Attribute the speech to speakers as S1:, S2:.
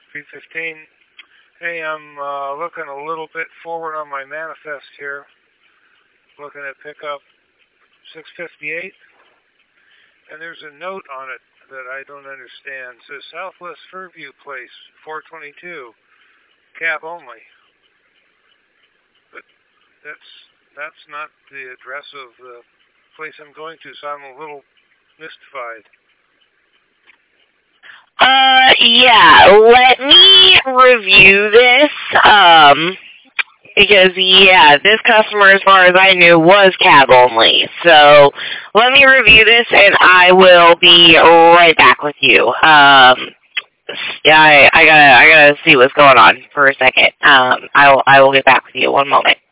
S1: 315. Hey, I'm looking a little bit forward on my manifest here. Looking at pickup 658. And there's a note on it that I don't understand. It says Southwest Fairview Place, 422, cab only. But that's not the address of the place I'm going to, so I'm a little mystified.
S2: Yeah, let me review this, because, yeah, this customer, as far as I knew, was cab only. So, let me review this, and I will be right back with you. Yeah, I gotta see what's going on for a second. I will get back with you. One moment.